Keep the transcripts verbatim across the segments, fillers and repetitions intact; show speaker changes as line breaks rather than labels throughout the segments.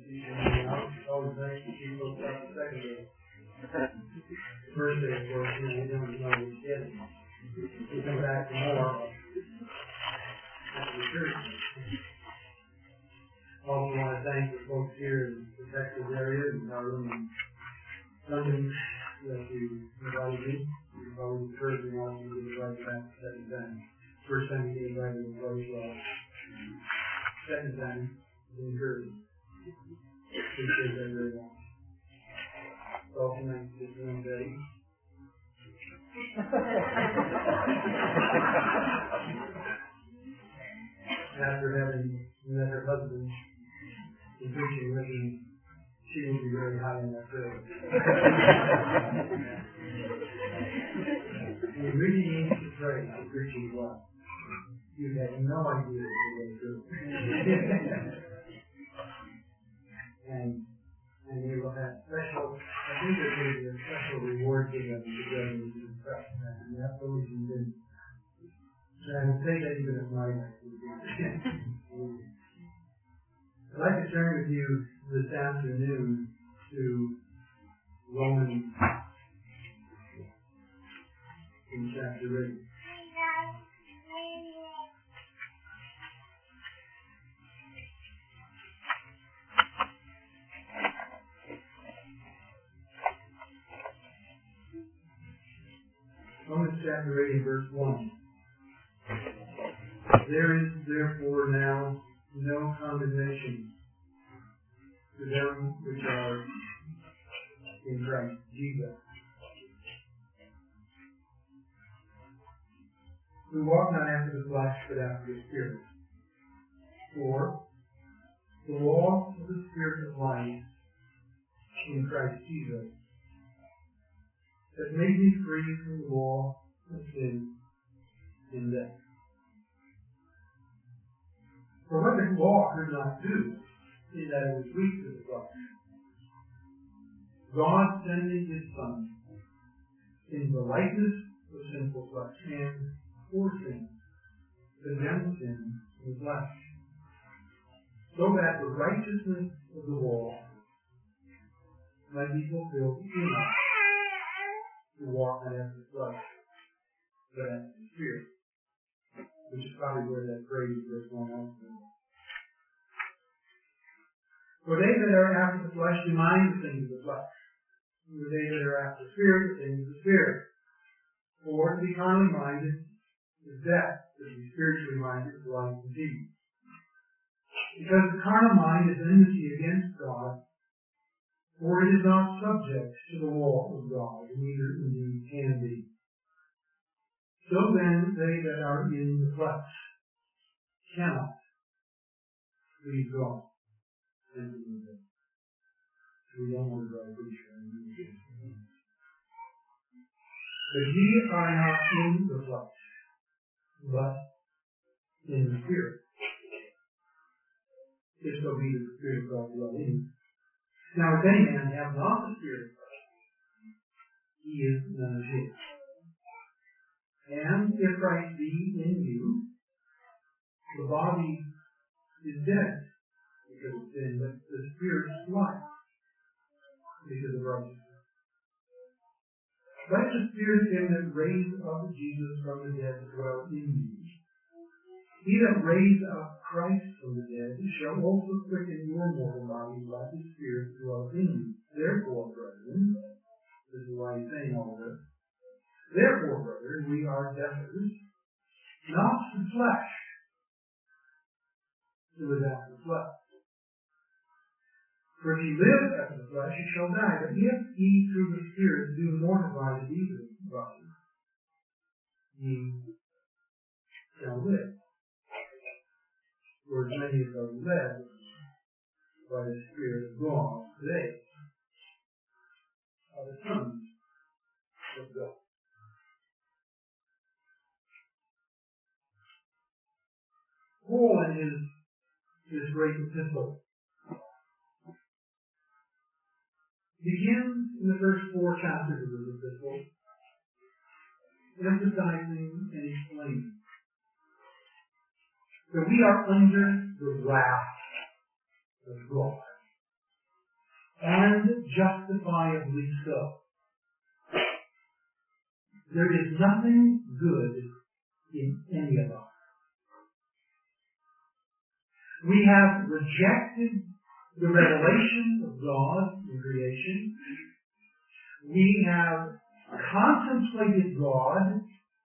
It's always nice to see folks out the second day. The first day, of course, you know, we don't know what we're getting. We come back for more after the church. Also want to thank the folks here in the Texas area, in Harlem and London, that you invited me. You've always encouraged me all to do the right back the second time. First time you get invited to the place, well, second time, it's encouraging. Appreciate that very much. It's also nice to see you today. After having met her husband in preaching with him, she will be very high in that prayer. You really need to pray for preaching well. You have no idea what you're going to do. and and you will have special, I think there's going to be a special reward given to them to impress them. And that's always been. And I would say that even if my life would be. I'd like to turn with you this afternoon to Romans in chapter eight. Romans chapter eight, verse one. There is therefore now no condemnation to them which are in Christ Jesus, who walk not after the flesh, but after the Spirit. For the law of the Spirit of life in Christ Jesus has made me free from the law of sin and death. For what the law could not do is that it was weak to the flesh. God sending His Son in the likeness of sinful flesh and for sin, condemned sin in the flesh, so that the righteousness of the law might be fulfilled in us to walk not after the flesh, but after the Spirit. Which is probably where that phrase in verse one comes from. For they that are after the flesh do mind the things of the flesh. For they that are after the Spirit, the things of the Spirit. For to be carnally minded is death, but to be spiritually minded is life and peace. Because the carnal mind is enmity against God, for it is not subject to the law of God, neither indeed can be. So then, they that are in the flesh cannot please God. And we don't want to drive preacher. But ye are not in the flesh, but in the Spirit. If so be that the Spirit of God dwell in you. Now, if any man have not the Spirit of God, he is none of his. And if Christ be in you, the body is dead because of sin, but the Spirit is life because of righteousness. Let the Spirit of Him that raised up Jesus from the dead dwell in you. He that raised up Christ from the dead shall also quicken your mortal bodies by His Spirit dwell in you. Therefore, brethren, this is why he's saying all this. Therefore, brethren, we are debtors, not to flesh, to live after the flesh. For if ye live after the flesh, ye shall die. But if ye through the Spirit do mortify the deeds of the body, ye shall live. For as many as are led by the Spirit of God, they are the sons of God. Paul in his, his great epistle begins in the first four chapters of his epistle emphasizing and explaining that we are under the wrath of God. and justifiably so. There is nothing good in any of us. We have rejected the revelation of God in creation. We have contemplated God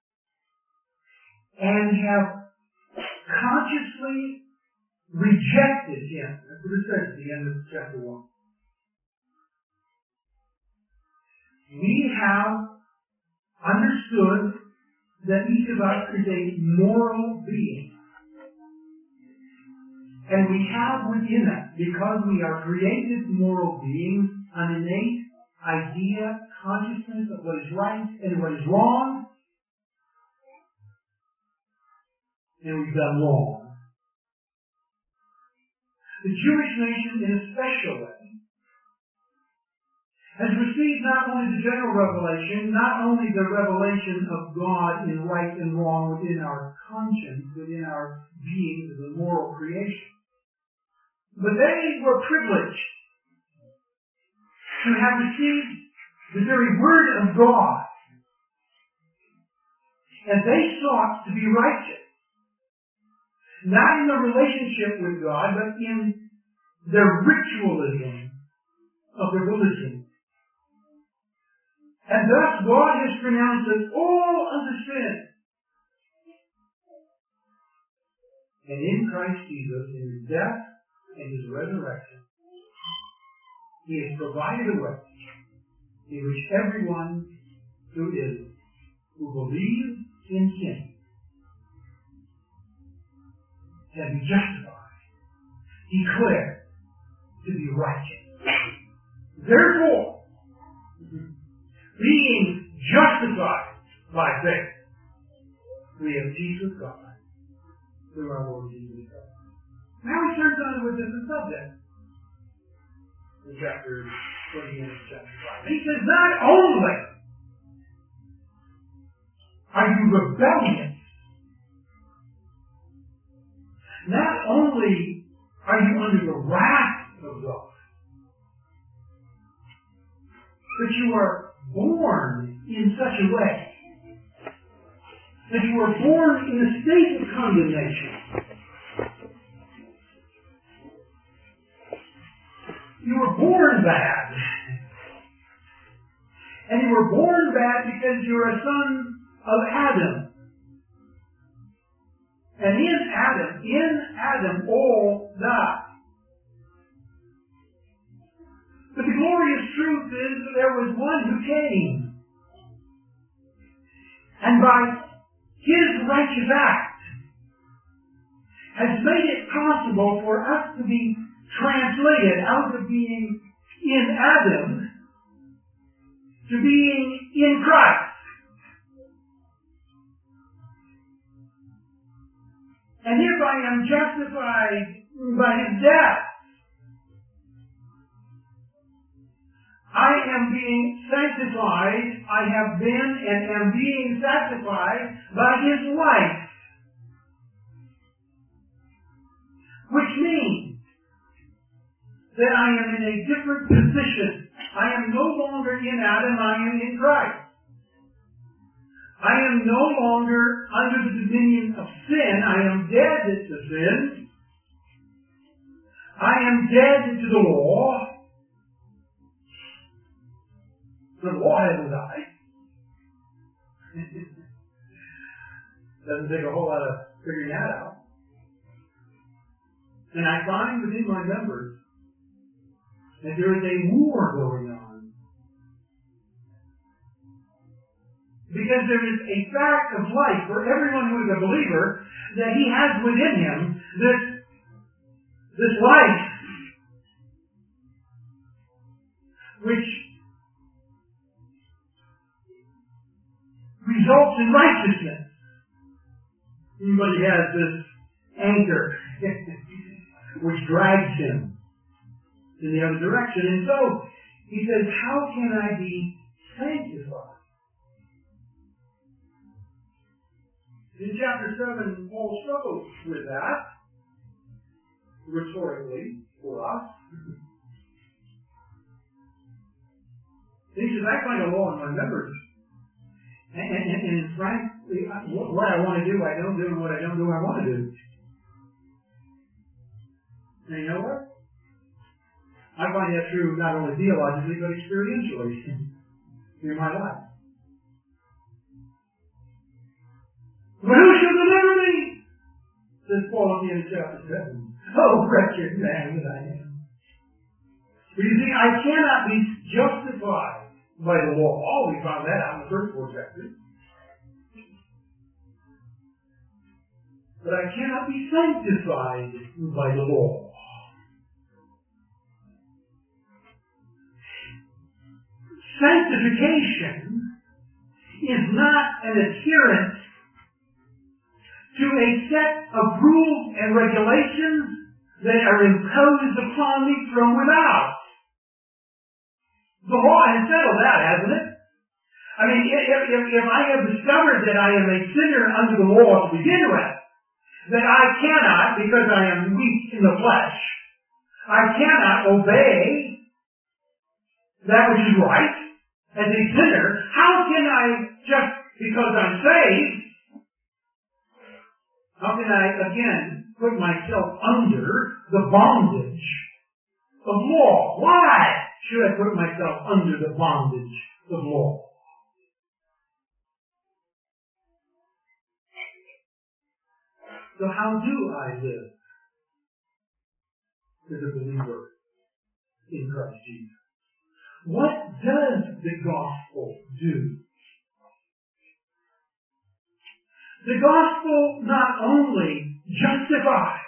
and have consciously rejected Him. That's what it says at the end of chapter one. We have understood that each of us is a moral being. And we have within us, because we are created moral beings, an innate idea, consciousness of what is right and what is wrong. And we've done wrong. The Jewish nation, in a special way, has received not only the general revelation, not only the revelation of God in right and wrong within our conscience, within our being as a moral creation, but they were privileged to have received the very Word of God. And they sought to be righteous. Not in the relationship with God, but in their ritualism of their religion. And thus God has pronounced us all unto sin. And in Christ Jesus, in His death and His resurrection, He has provided a way in which everyone who is, who believes in Him, can be justified, declared to be righteous. Therefore, being justified by faith, we have peace with God through our Lord Jesus Christ. Now he turns on to a different subject in chapter twenty-eight, chapter five. He says, not only are you rebellious, not only are you under the wrath of God, but you are born in such a way that you are born in a state of condemnation. You were born bad. And you were born bad because you're a son of Adam. And in Adam, in Adam, all die. But the glorious truth is that there was one who came. And by His righteous act has made it possible for us to be translated out of being in Adam to being in Christ. And if I am justified by His death, I am being sanctified, I have been and am being sanctified by His life. Which means that I am in a different position. I am no longer in Adam, I am in Christ. I am no longer under the dominion of sin. I am dead to sin. I am dead to the law. The law hasn't died. Doesn't take a whole lot of figuring that out. And I find within my members that there is a war going on. Because there is a fact of life for everyone who is a believer that he has within him this, this life which results in righteousness. Everybody has this anchor which drags him in the other direction. And so he says, how can I be sanctified? In chapter seven, Paul struggles with that, rhetorically, for us. He says, I find a law in my members. And, and, and, and frankly, what I want to do, I don't do, and what I don't do, I want to do. And you know what? I find that true not only theologically, but experientially in my life. But who shall deliver me? Says Paul at the end of chapter seven. Oh, wretched man that I am. But you see, I cannot be justified by the law. Oh, we found that out in the first four chapters. But I cannot be sanctified by the law. Sanctification is not an adherence to a set of rules and regulations that are imposed upon me from without. The law has settled that, hasn't it? I mean, if, if, if I have discovered that I am a sinner under the law to begin with, that I cannot, because I am weak in the flesh, I cannot obey that which is right as a sinner, how can I, just because I'm saved, how can I, again, put myself under the bondage of law? Why should I put myself under the bondage of law? So how do I live as a believer in Christ Jesus? What does the gospel do? The gospel not only justifies,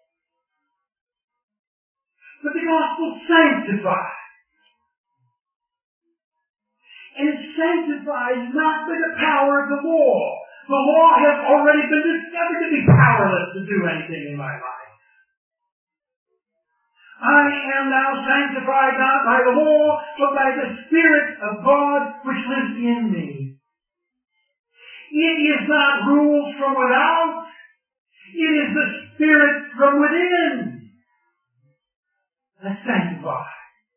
but the gospel sanctifies. And it sanctifies not by the power of the law. The law has already been discovered to be powerless to do anything in my life. I am now sanctified not by the law, but by the Spirit of God which lives in me. It is not rules from without. It is the Spirit from within that sanctifies.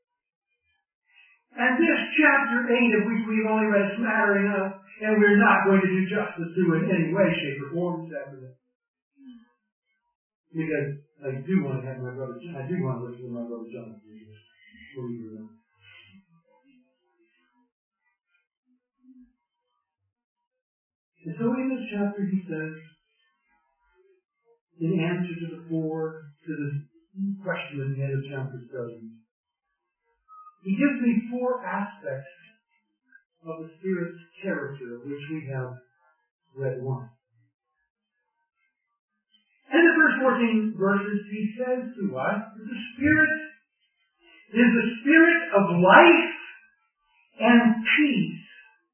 And this chapter eight, of which we've only read a smattering of, and we're not going to do justice to it in any way, shape, or form this afternoon. Because I do want to have my brother, I do want to listen to my brother Jonathan. Believe it or not. And so in this chapter he says, in answer to the four, to the question at the end of chapter seven, he gives me four aspects of the Spirit's character, of which we have read one. And in the first fourteen verses, he says to us that the Spirit is the Spirit of life and peace,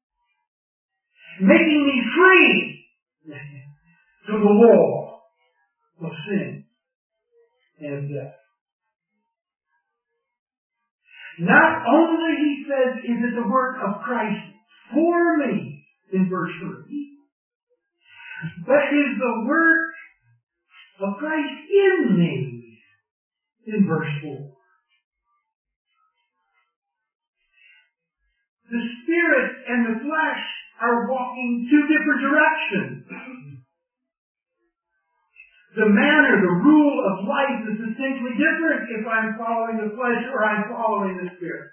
making me free from the law of sin and death. Not only, he says, is it the work of Christ for me in verse three, but it is the work of Christ in me in verse four. The Spirit and the flesh are walking two different directions. The manner, the rule of life is distinctly different if I'm following the flesh or I'm following the Spirit.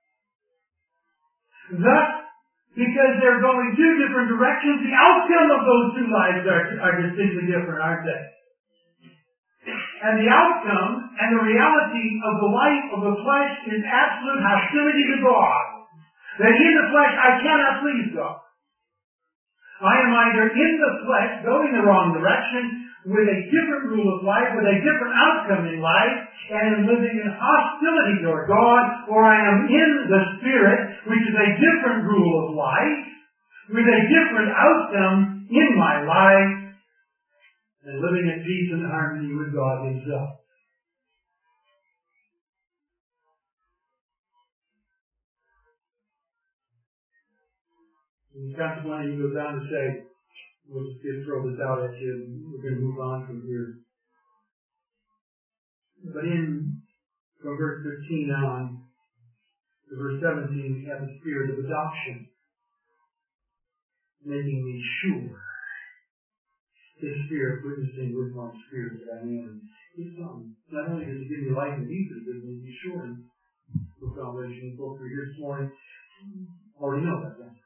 Thus, because they're going two different directions, the outcome of those two lives are, are distinctly different, aren't they? And the outcome and the reality of the life of the flesh is absolute hostility to God. That in the flesh I cannot please God. I am either in the flesh, going the wrong direction, with a different rule of life, with a different outcome in life, and am living in hostility toward God, or I am in the Spirit, which is a different rule of life, with a different outcome in my life, and living in peace and harmony with God Himself. And consequently, he goes on to say, we'll just throw this out at you, and we're going to move on from here. But in, from verse fifteen on, In verse seventeen, we have the spirit of adoption, making me sure. His spirit witnessing with my spirit that I am His Son. Not only does He give me life and peace, but He gives me assurance for salvation. Both are here this morning. Already know that, right?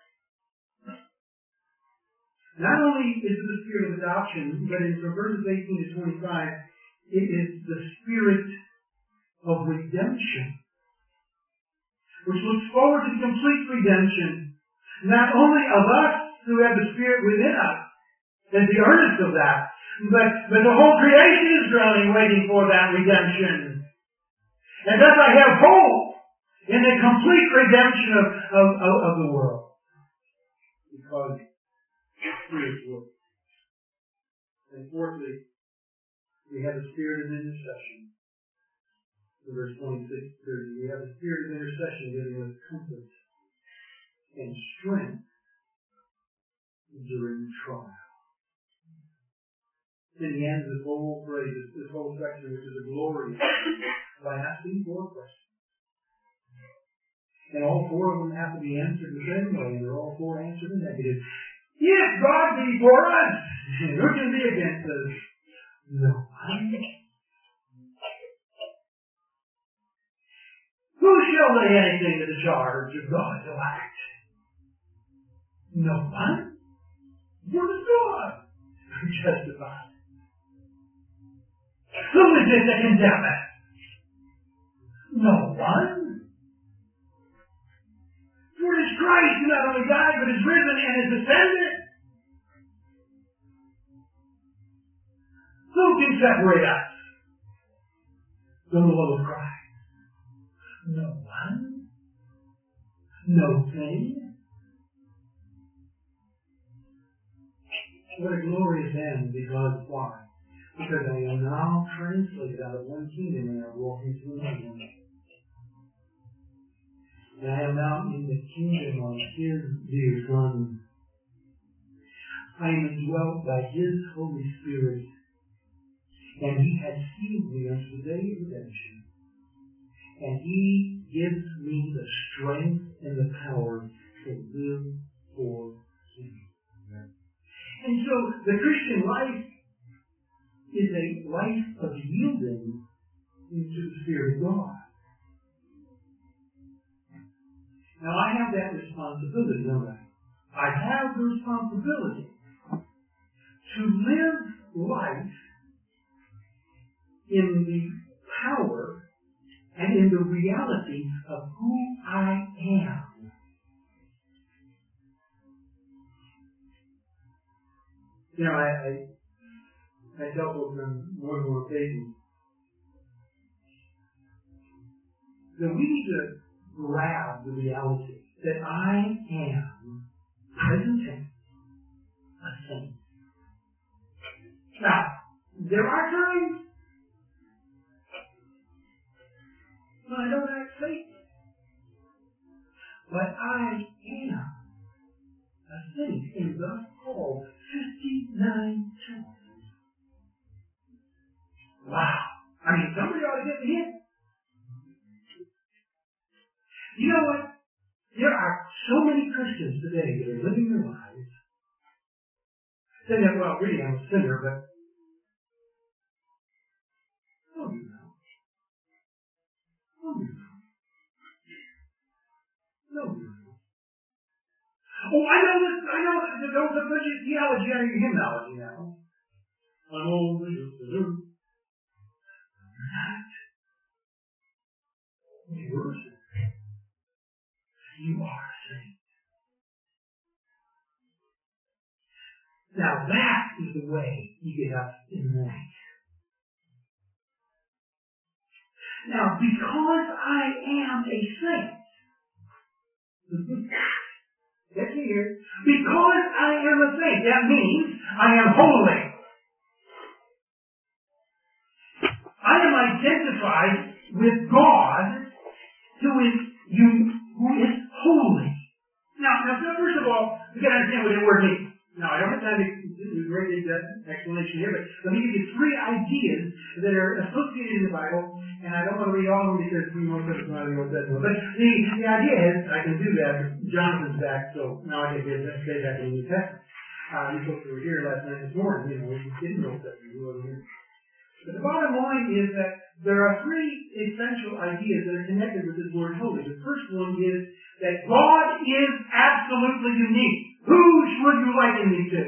Not only is it the spirit of adoption, but in from verses eighteen to twenty-five, it is the spirit of redemption, which looks forward to complete redemption, not only of us who have the Spirit within us, as the earnest of that, but, but the whole creation is groaning, waiting for that redemption. And thus I have hope in the complete redemption of, of, of, of the world. Because the Spirit works. And fourthly, we have the spirit of intercession. In verse twenty-six to thirty, we have the spirit of intercession giving us comfort and strength during trial. In the end of this whole phrase, this whole section, which is a glory, by asking four questions. And all four of them have to be answered the same way, and they're all four answered in negative. If God be for us, who can be against us? No one. Who shall lay anything to the charge of God's elect? No one. For it is God who justifies. Who is it that condemneth? No one. For it is Christ who not only died, but is risen and is ascended. Who can separate us from the love of Christ? No one. No thing. What a glorious end, because why? Because I am now translated out of one kingdom and I walk into another one. And I am now in the kingdom of His dear Son. I am indwelt by His Holy Spirit, and He has sealed me unto the day of redemption. And He gives me the strength and the power to live for Him. And so the Christian life is a life of yielding into the Spirit of God. Now I have that responsibility, don't I? I have the responsibility to live life in the power and in the reality of who I am. You know, I, I, I tell folks on more than one occasion that we need to grab the reality that I am, present tense, a saint. Now, there are times when I don't act saint, but I am a saint, and thus called fifty-nine times. Wow! I mean, somebody ought to get the hint. You know what? There are so many Christians today that are living their lives saying that, well, really, I'm a sinner, but oh, you know. Oh, you know. No, you know. Oh, I know this, I know this. Don't put your theology on your hymnology now. I'm only a sinner. You're not. You're a sinner. You are a saint. Now that is the way you get up in the morning. Now, because I am a saint, get me here, because I am a saint, that means I am holy. I am identified with God, who is you, who is holy. Now, now, first of all, we got to understand what that word means. Now, I don't have time to do a great explanation here, but let me give you three ideas that are associated in the Bible, and I don't want to read all of them because we most of it's not in the Old Testament. But the, the idea is, I can do that. Jonathan's back, so now I can get that stay back in the New Testament. Uh, you folks were here last night this morning, you know, we didn't know that we were here. But the bottom line is that there are three essential ideas that are connected with this word holy. The first one is that God is absolutely unique. Who would you liken me to?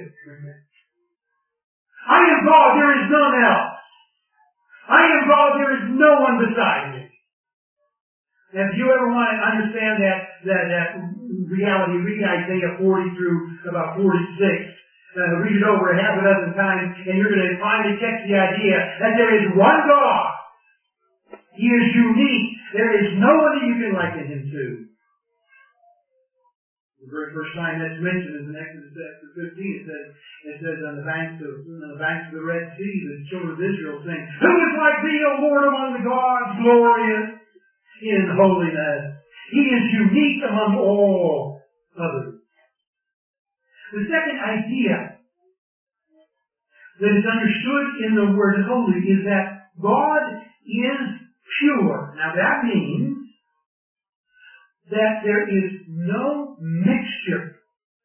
I am God, there is none else. I am God, there is no one beside me. Now, if you ever want to understand that, that, that reality, read Isaiah forty through about forty-six. Uh, read it over a half a dozen times, and you're going to finally catch the idea that there is one God. He is unique. There is no one that you can liken him to. The very first time that's mentioned is in Exodus chapter fifteen. It says, it says on the banks of on the banks of the Red Sea, the children of Israel saying, "Who is like thee, O Lord, among the gods, glorious in holiness?" He is unique among all others. The second idea that is understood in the word holy is that God is pure. Now that means that there is no mixture.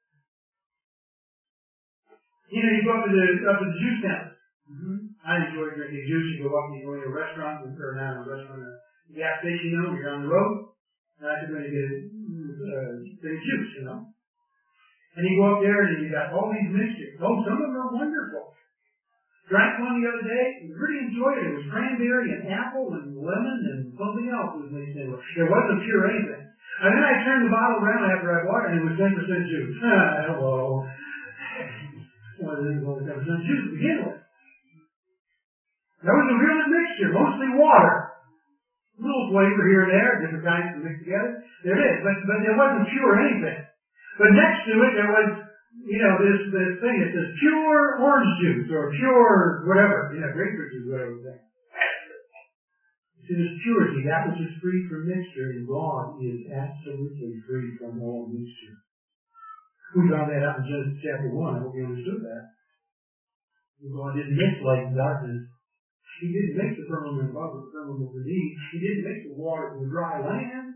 You know, you go up to the up to the juice tent. Mm-hmm. I enjoy drinking juice. You go up and you go to a restaurant, or not a restaurant, a gas station, you know, you're on the road. And I could really get a uh, thing of juice, you know. And you go up there and you got all these mixtures. Oh, some of them are wonderful. Drank one the other day, really enjoyed it. It was cranberry and apple and lemon and something else was mixed in. It wasn't pure anything. And then I turned the bottle around after I bought it and it was ten percent juice. Ah, hello. Well, this is only ten percent juice to begin with. That was a real mixture, mostly water. A little flavor here and there, different kinds to mix together. There is, but, but it wasn't pure anything. But next to it, there was, you know, this, this thing that says pure orange juice or pure whatever, you know, grapefruit juice, whatever it was. See, this purity, that which is free from mixture, and God is absolutely free from all mixture. We found that out in Genesis chapter one. I hope you understood that. God didn't mix light and darkness. He didn't mix the firmament above with the firmament beneath. He didn't mix the water with the dry land.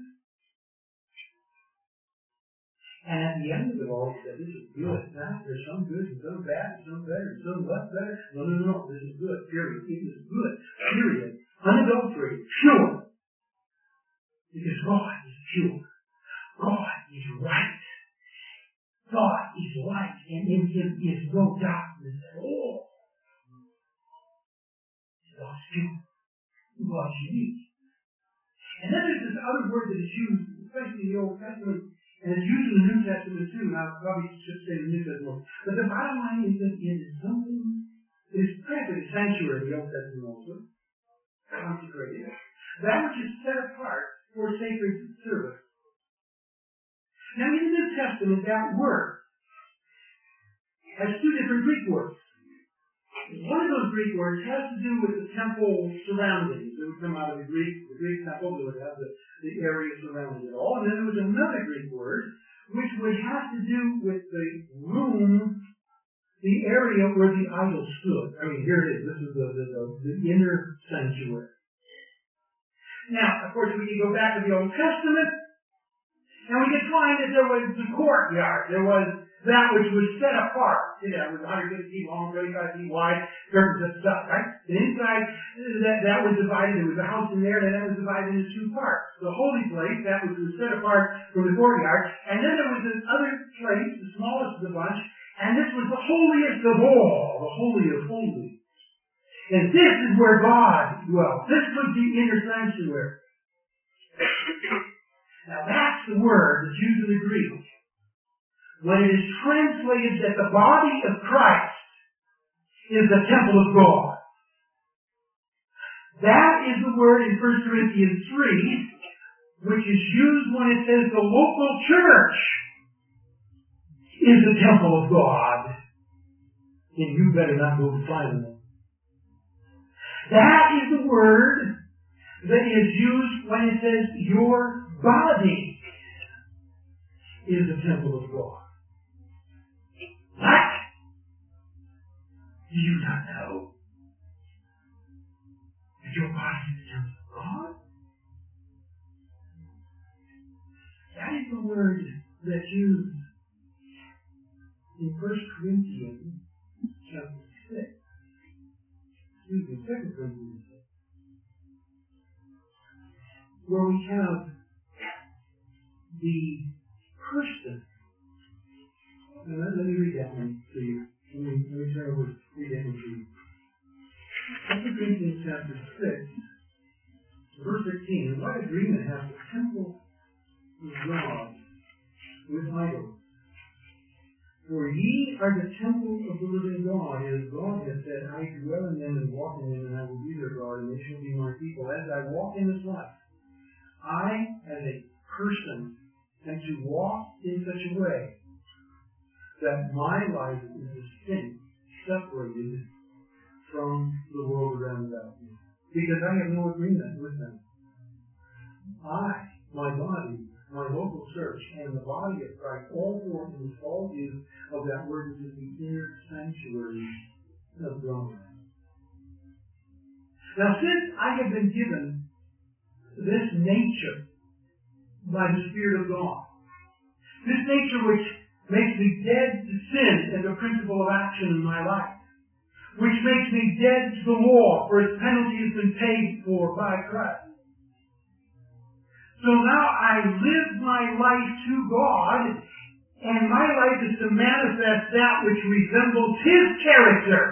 And at the end of it all, he said, this is good. Now, there's some good and some bad and some better and some less better. No, no, no, no. This is good. Period. It is good. Period. Unadulterated. Pure. Because God is pure. God is right. God is light. And in him is no darkness at all. God's pure. God's unique. And then there's this other word that is used, especially in the Old Testament, and it's used in the New Testament too, and I probably should say the New Testament. But the bottom line is that it is something, it is practically sanctuary, the Old Testament also, consecrated, that which is set apart for sacred service. Now in the New Testament, that word has two different Greek words. One of those Greek words has to do with the temple surroundings. It would come out of the Greek, the Greek temple, it would have the, the area surrounding it all. And then there was another Greek word, which would have to do with the room, the area where the idol stood. I mean, here it is. This is the, the, the, the inner sanctuary. Now, of course, we can go back to the Old Testament, and we can find that there was the courtyard. There was that which was set apart. You know, it was one hundred fifty feet long, thirty-five feet wide, curtains and stuff, right? And inside, that, that was divided. There was a house in there, and that was divided into two parts. The holy place, that which was set apart from the courtyard, and then there was this other place, the smallest of the bunch, and this was the holiest of all, the holy of holies. And this is where God dwelt. This was the inner sanctuary. Now that's the word that's used in the Greek when it is translated that the body of Christ is the temple of God. That is the word in First Corinthians three, which is used when it says the local church is the temple of God. And you better not go defiling it. That is the word that is used when it says your body is the temple of God. What? Do you not know? Your body is the temple of God. That is the word that's used in First Corinthians chapter six. Excuse me, Second Corinthians six. Where we have the person. Now, let, let me read that one to you. Let me, let me turn over and read that one to you. Second Corinthians chapter six, verse fifteen. And what agreement hath the temple of God with idols? For ye are the temple of the living God, as God has said, I dwell in them and walk in them, and I will be their God, and they shall be my people. As I walk in this life, I, as a person, am to walk in such a way that my life is distinct, separated from the world around about me. Because I have no agreement with them. I, my body, my local church, and the body of Christ, all four in the small view of that word, which is the inner sanctuary of God. Now, since I have been given this nature by the Spirit of God, this nature which makes me dead to sin as a principle of action in my life, which makes me dead to the law, for its penalty has been paid for by Christ. So now I live my life to God, and my life is to manifest that which resembles His character.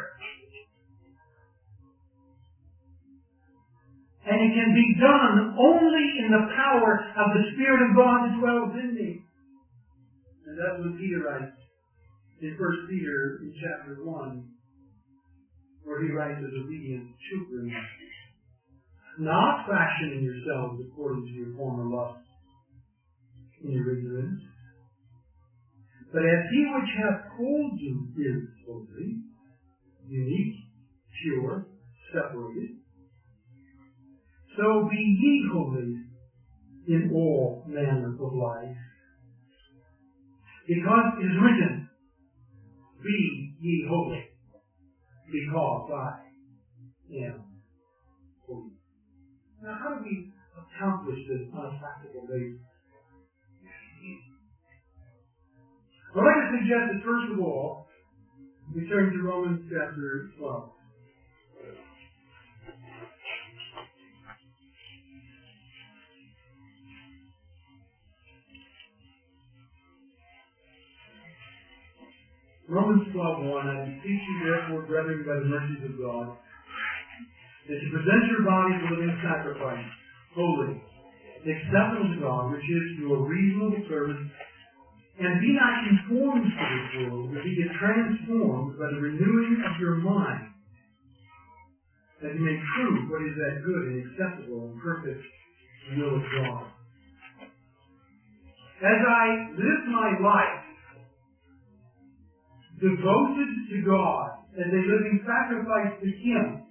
And it can be done only in the power of the Spirit of God that dwells in me. And that's what Peter writes in First Peter in chapter one, where he writes as obedient children, not fashioning yourselves according to your former lusts in your ignorance, but as He which hath called you is holy, unique, pure, separated, so be ye holy in all manner of life. Because it is written, be ye holy, because I am holy. Now, how do we accomplish this on a practical basis? I'd like to suggest that, first of all, we turn to Romans chapter twelve. Romans twelve one, I beseech you therefore, brethren, by the mercies of God, that you present your bodies a living sacrifice, holy, acceptable to God, which is your reasonable service, and be not conformed to this world, but be transformed by the renewing of your mind, that you may prove what is that good and acceptable and perfect will of God. As I live my life devoted to God, as a living sacrifice to Him,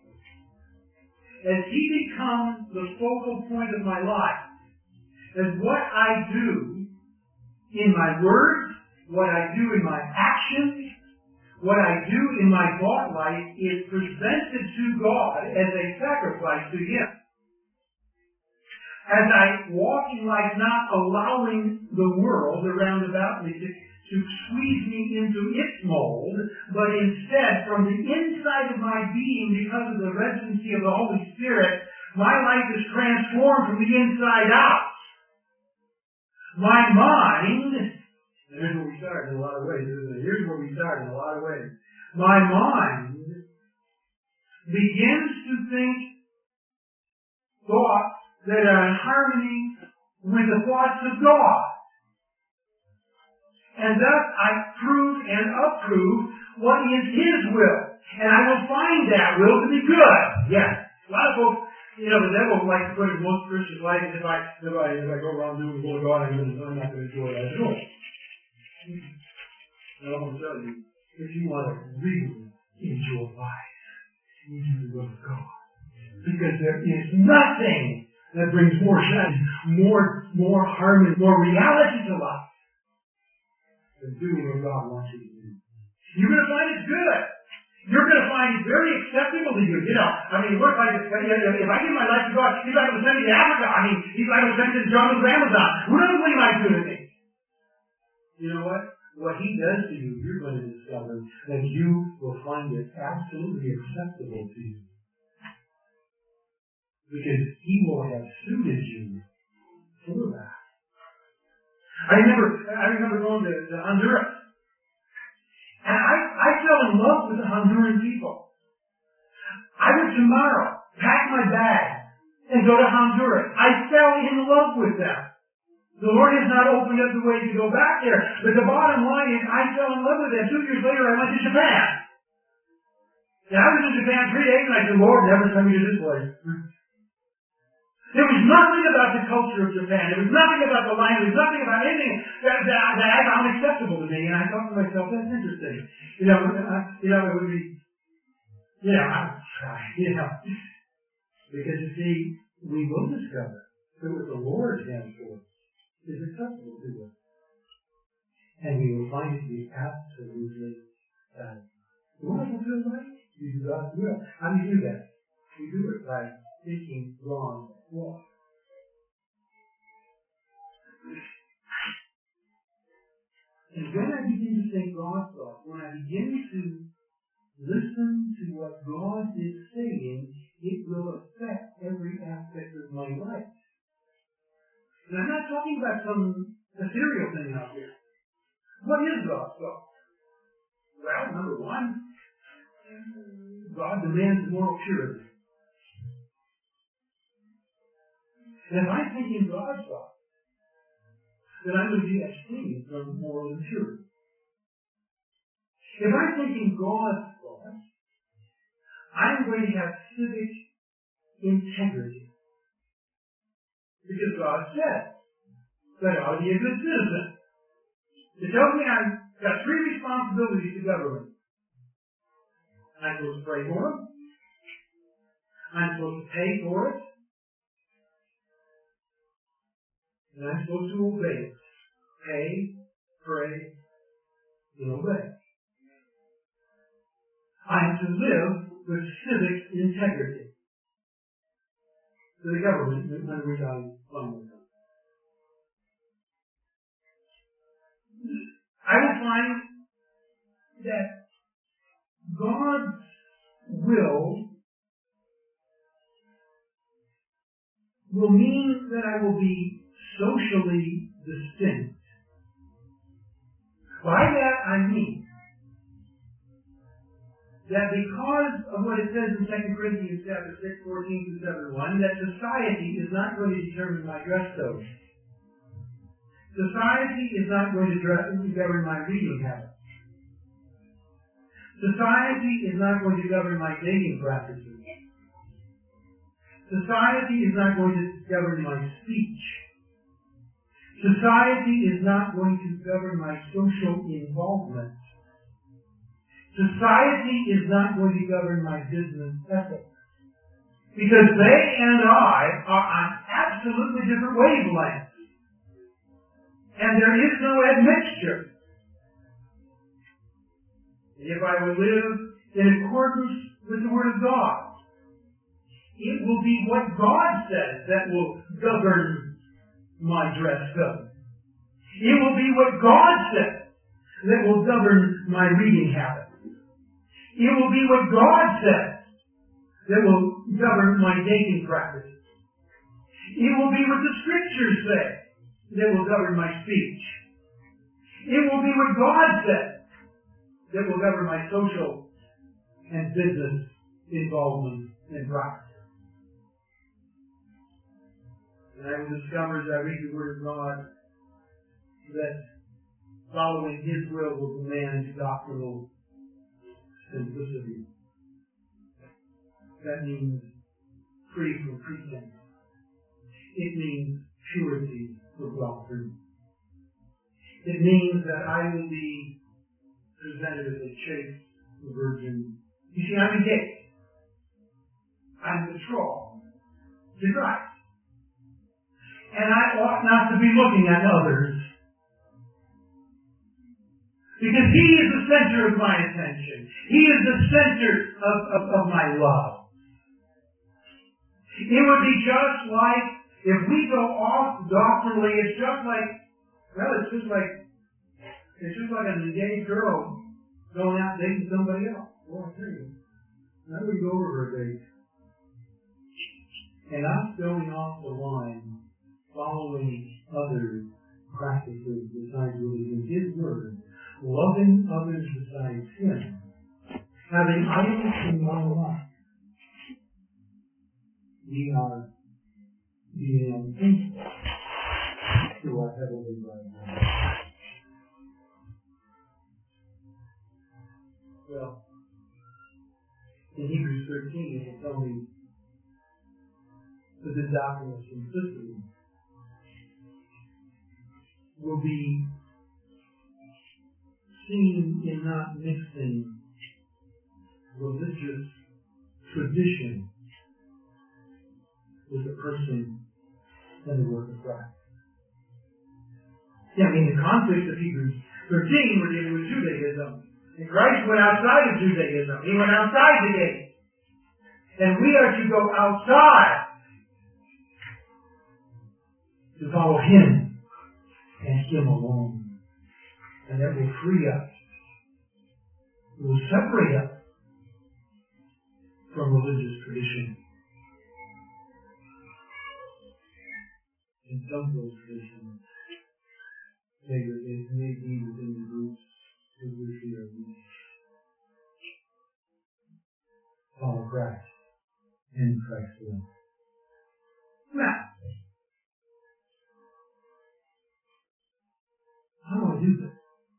as He becomes the focal point of my life, as what I do in my words, what I do in my actions, what I do in my thought life is presented to God as a sacrifice to Him. As I walk in life not allowing the world around about me to to squeeze me into its mold, but instead, from the inside of my being, because of the residency of the Holy Spirit, my life is transformed from the inside out. My mind, and here's where we start in a lot of ways, isn't it? Here's where we start in a lot of ways. My mind begins to think thoughts that are in harmony with the thoughts of God. And thus I prove and approve what is His will. And I will find that will to be good. Yes. A lot of folks, you know, the devil likes to put in most Christians' life, if I, if I, if I go around doing the will of God, I'm, gonna, I'm not going to enjoy that at all. And I'm going to tell you, if you want to really enjoy life, you do the will of God. Because there is nothing that brings more shine, more, more harmony, more reality to life than doing what God wants you to do. You're going to find it's good. You're going to find it very acceptable to you. You know, I mean, what if I, if I give my life to God, He's not going to send me to Africa. I mean, He's not going to send me to the jungles of Amazon. Who knows what He might do to me? You know what? What He does to you, you're going to discover that you will find it absolutely acceptable to you. Because He will have suited you for that. I remember, I remember going to, to Honduras. And I, I fell in love with the Honduran people. I would tomorrow pack my bag and go to Honduras. I fell in love with them. The Lord has not opened up the way to go back there. But the bottom line is I fell in love with them. Two years later I went to Japan. And I was in Japan three days and I said, Lord, never send me to this place. There was nothing about the culture of Japan. There was nothing about the language. Nothing about anything that, that, that I found acceptable to me. And I thought to myself, that's interesting. You know, uh, you know, it would be, you know, I'm sorry, you know. Because you see, we will discover that what the Lord has for us is acceptable to us. And we will find it to be absolutely satisfying. You want to fulfill life? You do God's will. How do you do that? You do it by thinking wrong. Well, and when I begin to think God's thoughts, when I begin to listen to what God is saying, it will affect every aspect of my life. And I'm not talking about some ethereal thing out here. What is God's thought? Well, number one, God demands moral purity. And if I think in God's thought, then I'm going to be abstaining from moral impurity. If I think in God's thought, I'm going to have civic integrity. Because God said that I ought to be a good citizen. It tells me I've got three responsibilities to government. I'm supposed to pray for them. I'm supposed to pay for it. And I'm supposed to obey it. Pay, pray, and obey. I am to live with civic integrity. To the government under which I find myself. I will find that God's will will mean that I will be socially distinct. By that I mean that because of what it says in Second Corinthians chapter six, fourteen to seventy-one, that society is not going to determine my dress code. Society is not going to govern my reading habits. Society is not going to govern my dating practices. Society is not going to govern my speech. Society is not going to govern my social involvement. Society is not going to govern my business ethics. Because they and I are on absolutely different wavelengths. And there is no admixture. If I would live in accordance with the Word of God, it will be what God says that will govern my dress code. It will be what God says that will govern my reading habits. It will be what God says that will govern my dating practices. It will be what the Scriptures say that will govern my speech. It will be what God says that will govern my social and business involvement and practice. And I will discover as I read the Word of God that following His will will demand doctrinal simplicity. That means free from pretense. It means purity of doctrine. It means that I will be presented as a chaste virgin. You see, I'm engaged. I'm betrothed to Christ. And I ought not to be looking at others. Because He is the center of my attention. He is the center of, of, of my love. It would be just like, if we go off doctrinally, it's just like, well, it's just like, it's just like an engaged girl going out dating somebody else. Well, I tell you, I wouldn't go over her date. And I'm going off the line, following other practices besides what is in His Word, loving others besides Him, having idols in my life. We are being unfaithful to our Heavenly Father. Well, in Hebrews thirteen, it will tell me that the doctrine of simplicity will be seen in not mixing religious tradition with the person and the work of Christ. Yeah, I mean, the context of Hebrews thirteen, we're dealing with Judaism. And Christ went outside of Judaism. He went outside the gate. And we are to go outside to follow Him and Him alone. And that will free us. It will separate us from religious tradition. And some of those traditions may, may be within the groups with which we are weak. Follow Christ and Christ alone. Now, how do I do this?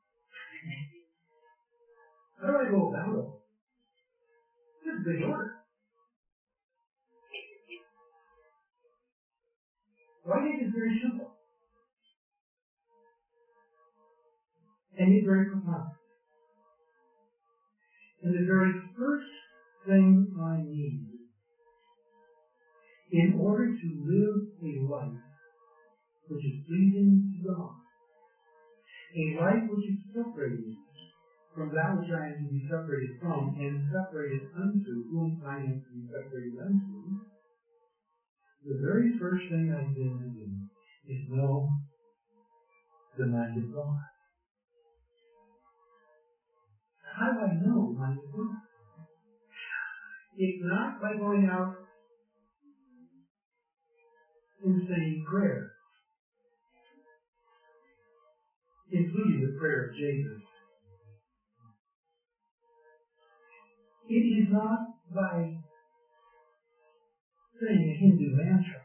How do I go about it? This is a big order. Well, I think it's very simple. And it's very profound. And the very first thing I need in order to live a life which is pleasing to God, a life which is separated from that which I am to be separated from, and separated unto whom I am to be separated unto, the very first thing I need to do is know the mind of God. How do I know the mind of God? It's not by going out and saying prayer, including the prayer of Jabez. It is not by saying a Hindu mantra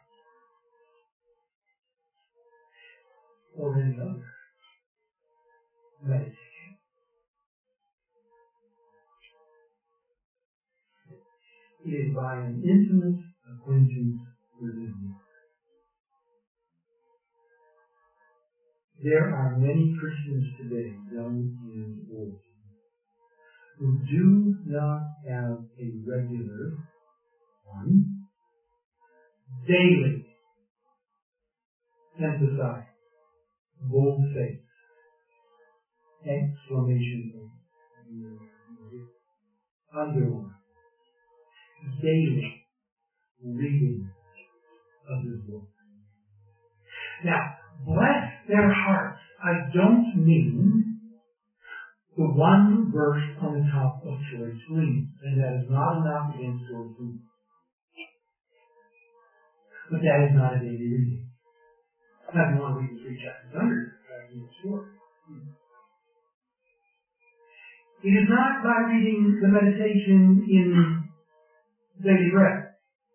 or any other meditation. It is by an intimate acquaintance with His Word. There are many Christians today, young and old, who do not have a regular one, daily, emphasize, bold face, exclamation point, underline, daily reading of His Word. Now, bless their hearts. I don't mean the one verse on the top of choice gleanings, and that is not enough against choice gleanings. But that is not a daily reading. Now, if you want to read the three chapters under it, that's sure. It is not by reading the meditation in Daily Bread.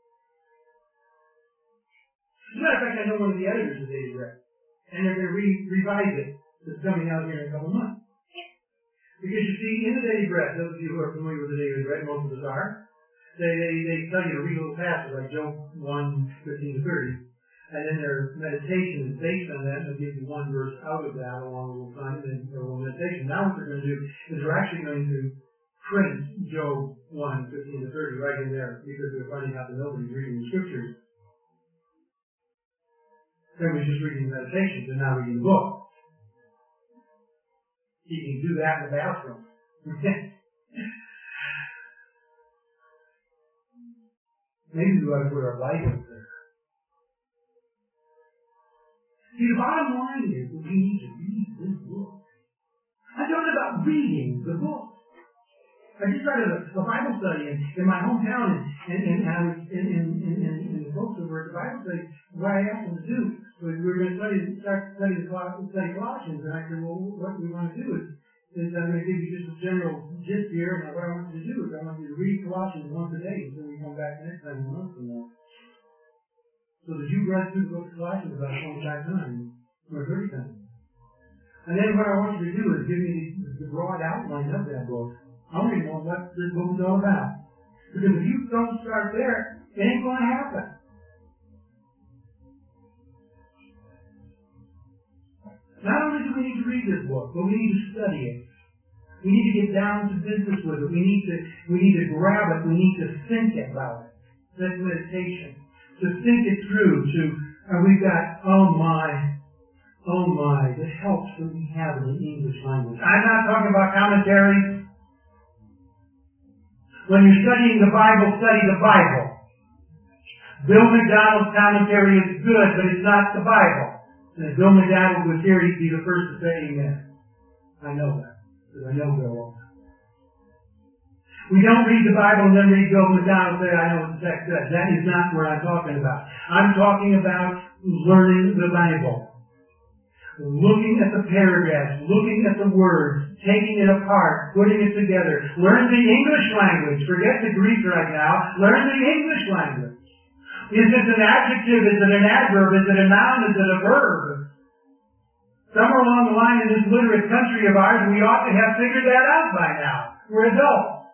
As a matter of fact, I know one of the editors of Daily Bread, and they're going to re- revise it. It's coming out here in a couple of months. Because you see, in the Daily Bread, those of you who are familiar with the Daily Bread, most of us are, they, they, they tell you to read a little passage like Job one, fifteen to thirty, and then their meditation is based on that, and they'll give you one verse out of that along a little time, and then a little meditation. Now what they're going to do is they're actually going to print Job one, fifteen to thirty right in there, because they're finding out that nobody's reading the Scriptures. Everybody's just reading the meditations and not reading the book. You can do that in the bathroom. Maybe we ought to put our Bibles there. See, the bottom line is that we need to read this book. I'm talking about reading the book. I just started a, a Bible study in, in my hometown, and, and, and I was in, in, in, in, in the folks that were at the Bible study. What I asked them to do was we were going to study, start study the study Colossians, and I said, well, what we want to do is, is I'm going to give you just a general gist here, and what I want you to do is I want you to read Colossians once a day until we come back next time in a month from now. So that you read through the book of Colossians about twenty-five times or thirty times. And then what I want you to do is give me the, the broad outline of that book. I want you to know what this book is all about. Because if you don't start there, it ain't going to happen. Not only do we need to read this book, but we need to study it. We need to get down to business with it. We need to we need to grab it. We need to think about it. That's meditation. To think it through. To and we've got oh my, oh my, the helps that we have in the English language. I'm not talking about commentaries. When you're studying the Bible, study the Bible. Bill McDonald's commentary is good, but it's not the Bible. And if Bill McDonald was here, he'd be the first to say amen. I know that, because I know Bill. We don't read the Bible and then read Bill McDonald and say, I know what the text says. That is not what I'm talking about. I'm talking about learning the Bible. Looking at the paragraphs, looking at the words, taking it apart, putting it together. Learn the English language. Forget the Greek right now. Learn the English language. Is it an adjective? Is it an adverb? Is it a noun? Is it a verb? Somewhere along the line in this literate country of ours, we ought to have figured that out by now. We're adults.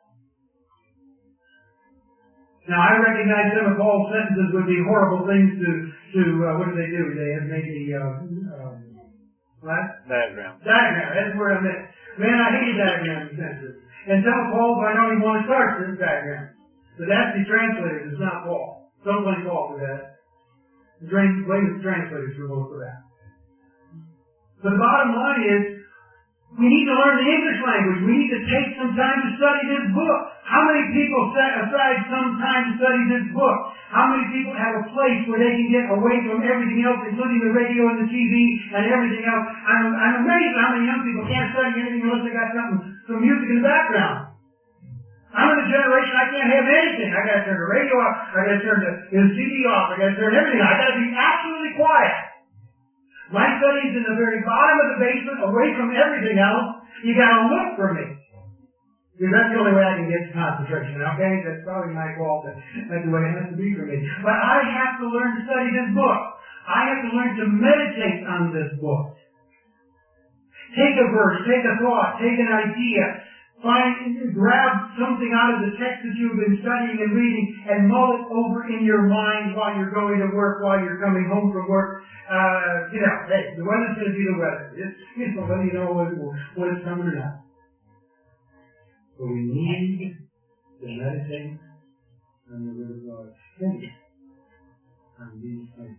Now, I recognize some of Paul's sentences would be horrible things to, to uh, what do they do? They have made the, uh, um, what?
Diagram.
Diagram, that's the word I meant. Man, I hate diagram sentences. And some of Paul's, I don't even want to start this diagram. But that's the translators, it's not Paul. Don't blame Paul for that. Blame the translators for most of that. But the bottom line is, we need to learn the English language. We need to take some time to study this book. How many people set aside some time to study this book? How many people have a place where they can get away from everything else, including the radio and the T V and everything else? I'm, I'm amazed how many young people can't study anything unless they got something, some music in the background. I'm in a generation I can't have anything. I got to turn the radio off. I got to turn the, the C D off. I got to turn everything off. I got to be absolutely quiet. My study's in the very bottom of the basement, away from everything else. You got to look for me. Because that's the only way I can get to concentration, okay? That's probably my fault. That's the way it has to be for me. But I have to learn to study this book. I have to learn to meditate on this book. Take a verse, take a thought, take an idea. Find, grab something out of the text that you've been studying and reading and mull it over in your mind while you're going to work, while you're coming home from work. Uh, you know, hey, the weather's going to be the weather. It's, you know, whether you know what, what is coming or not. But we need to meditate on the Word of God. Think on these things.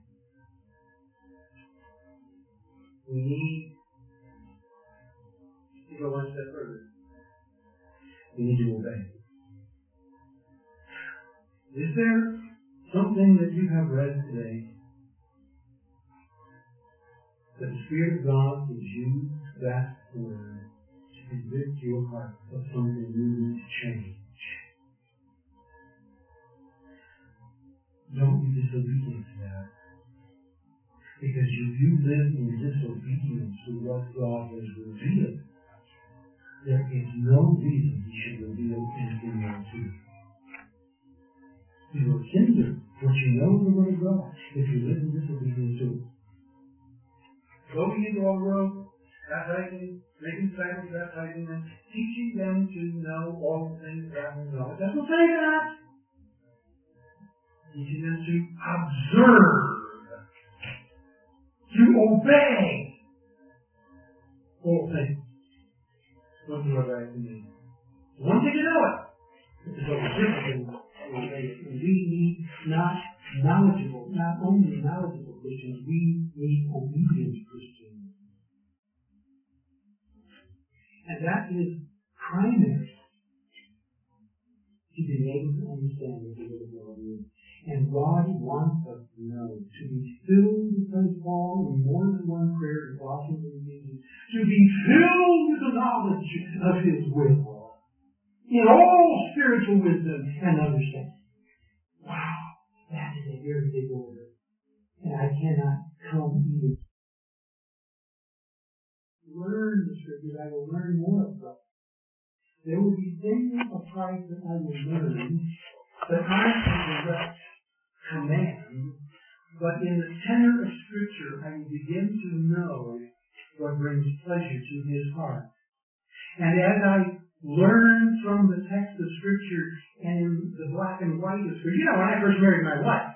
We need to go one step further. We need to obey. Is there something that you have read today that the Spirit of God would use that word to convict your heart of something you need to change? Don't be disobedient to that. Because if you live in disobedience to what God has revealed, there is no reason He should reveal anything else to you. You will hinder what you know of the Word of God if you live in disobedience to it. Go into all the world, baptizing, making disciples, baptizing them, teaching them to know all the things that I know. It doesn't say that. Teaching them to observe, to obey all things. What do I write to me? One thing to know it. It's a different we need not knowledgeable, not only knowledgeable Christians, we need obedient Christians.
And that is primary to being able to understand what the Word of God is. And God wants us to know, to be filled with Saint Paul in more than one prayer in Colossians and Ephesians, to be filled with the knowledge of His will, in all spiritual wisdom and understanding. Wow, that is a very big order. And I cannot come even learn the Scriptures. I will learn more of them. There will be things of Christ that I will learn that aren't a direct command, but in the tenor of Scripture I will begin to know what brings pleasure to His heart. And as I learn from the text of Scripture and in the black and white of Scripture, you know, when I first married my wife,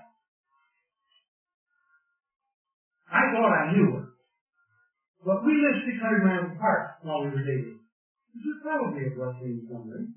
I thought I knew her. But we lived six hundred miles apart while we were dating. This was probably a blessing in some way.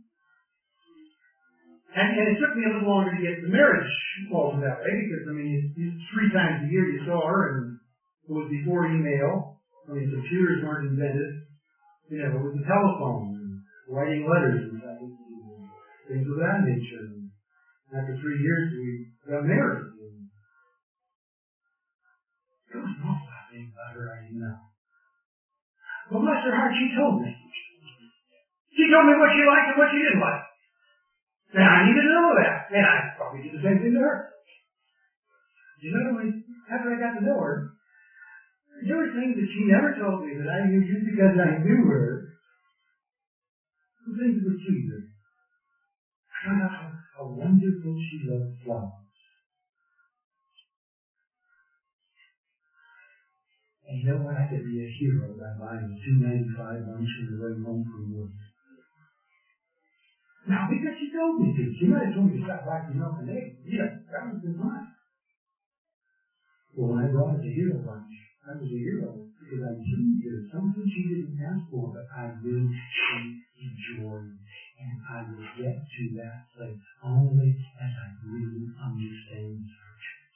And, and it took me a little longer to get the marriage involved that way, because, I mean, you, you, three times a year you saw her, and it was before email. I mean, computers weren't invented. You know, it was the telephone, and writing letters, and things of that nature. And after three years, we got married. And there was an awful lot of things about her I didn't know. But bless her heart, she told me. She told me what she liked and what she didn't like. And I needed to know that. And I probably did the same thing to her. You know, after I got to know her, there were things that she never told me that I knew just because I knew her. The things that would please her. I found out how, how wonderful she loved flowers. And you know what? I could be a hero by buying a two ninety-five lunch on the way home from work. Now, because she told me to. She might have told me to stop by for milk and eggs. Yeah, that was been fine. Well, when I brought her the hero lunch, I was a hero because I knew her something she didn't ask for, but I knew she enjoyed. And I will get to that place only as I really understand Scriptures.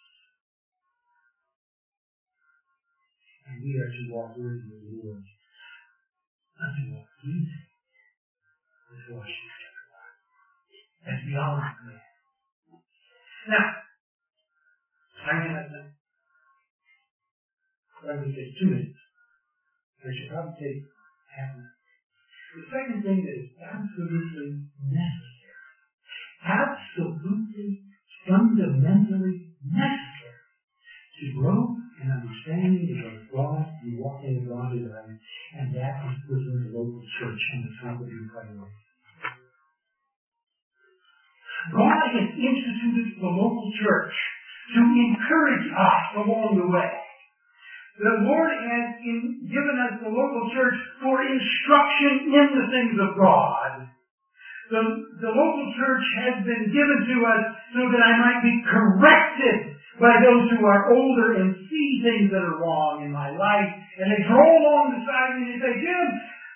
And we are to walk worthy of the Lord. Not to walk easy with Washington. That's beyond me. Now, I have to, let me take two minutes. I should probably take half a minute. The second thing that is absolutely necessary, absolutely fundamentally necessary to grow in understanding of God and walking in godly life, and that is within the local church on the top of your priority. God has instituted the local church to encourage us along the way. The Lord has in, given us the local church for instruction in the things of God. The, the local church has been given to us so that I might be corrected by those who are older and see things that are wrong in my life. And they draw along the side of me and say, Jim,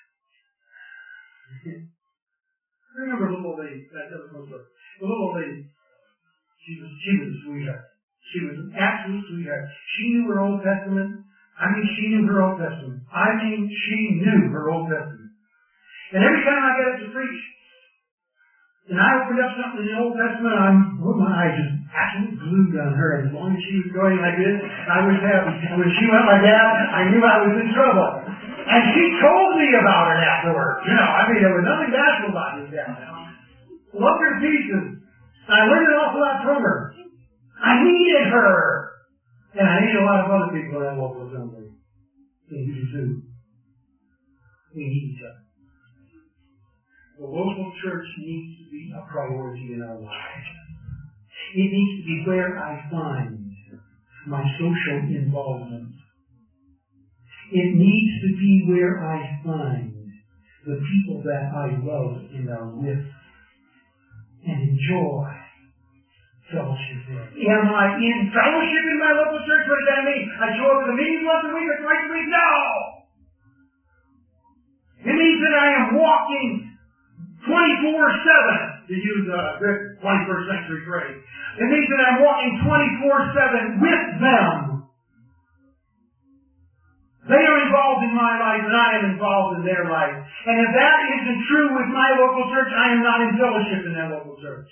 I remember a little old lady, that was no story. The little old lady, she was, she was a sweetheart. She was an absolute sweetheart. She knew her Old Testament. I mean, she knew her Old Testament. I mean, she knew her Old Testament. And every time I got up to preach, and I opened up something in the Old Testament, I'm put my eyes just absolutely glued on her. As long as she was going like this, I was happy. And when she went like that, I knew I was in trouble. And she told me about it afterwards. You know, I mean, there was nothing bashful about this gal. Loved her to pieces. I learned an awful lot from her. I needed her. And I need a lot of other people in that local assembly. And you do too. We need each other. The local church needs to be a priority in our lives. It needs to be where I find my social involvement. It needs to be where I find the people that I love and are with and enjoy fellowship with. Am I in fellowship in my local church? What does that mean? I show up at the meetings once a week or twice a week? No! It means that I am walking twenty-four seven, to use a good twenty-first century phrase. It means that I'm walking twenty-four seven with them. They are involved in my life and I am involved in their life. And if that isn't true with my local church, I am not in fellowship in that local church.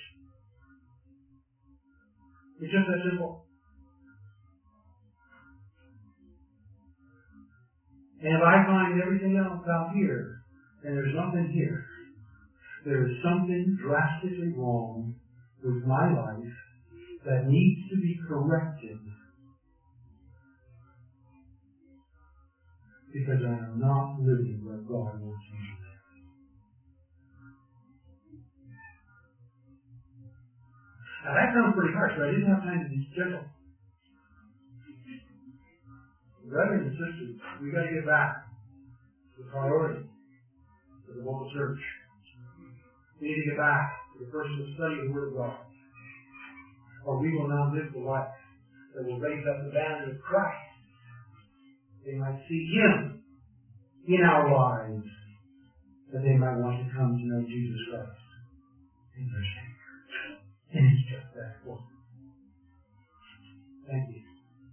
It's just that simple. And if I find everything else out here, and there's nothing here, there is something drastically wrong with my life that needs to be corrected because I am not living what God wants me to live. Now that sounds pretty harsh, but I didn't have time to be gentle. Brothers and sisters, we got to get back to the priority of the local church. We need to get back to the personal study of the Word of God, or we will not live the life that will raise up the banner of Christ. They might see Him in our lives, that they might want to come to know Jesus Christ in their Savior. And it's just that one. Thank you.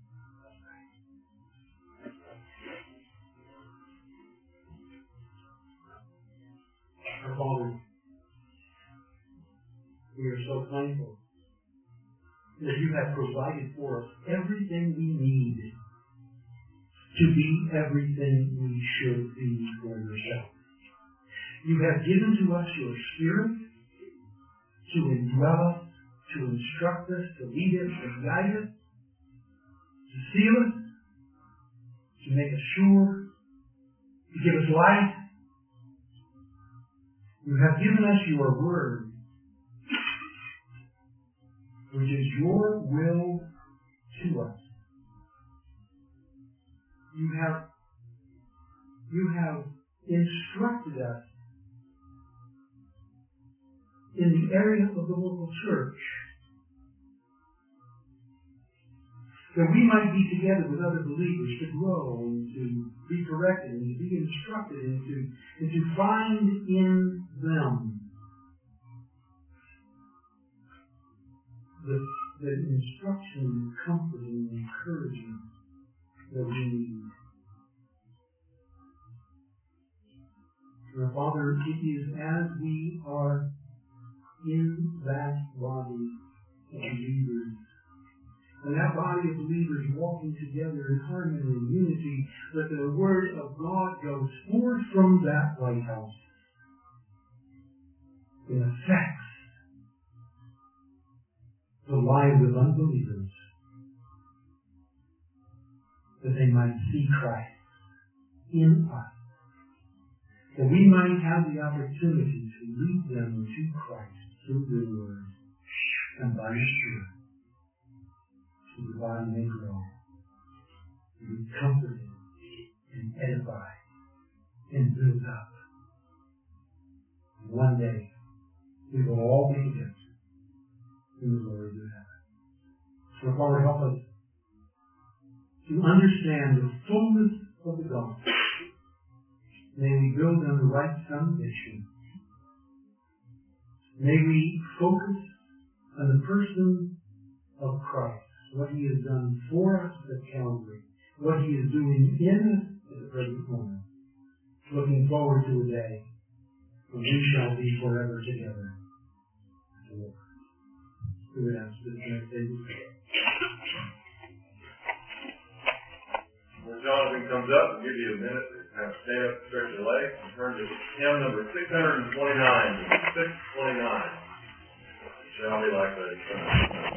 Our Father, we are so thankful that you have provided for us everything we need to be everything we should be for yourself. You have given to us your Spirit to indwell us, to instruct us, to lead us, to guide us, to seal us, to make us sure, to give us life. You have given us your Word, which is your will to us. You have, you have instructed us in the area of the local church that we might be together with other believers to grow and to be corrected and to be instructed and to, and to find in them the, the instruction, comfort, and encouragement that we need. Now, Father, it is as we are in that body of believers, and that body of believers walking together in harmony and unity, that the Word of God goes forth from that lighthouse and affects the lives of unbelievers, that they might see Christ in us, that we might have the opportunity to lead them to Christ through the Word and by the Spirit, so the body may grow, and be comforted and edified and built up. And one day, we will all be together in the glory of heaven. So, Father, help us to understand the fullness of the gospel. May we build on the right foundation. May we focus on the person of Christ, what He has done for us at Calvary, what He is doing in us at the present moment. Looking forward to a day when we shall be forever together. We would ask this next day.
When Jonathan comes up, I'll give you a minute to kind of stand up, stretch your legs, and turn to hymn number six twenty-nine. six twenty-nine. Shall be like that.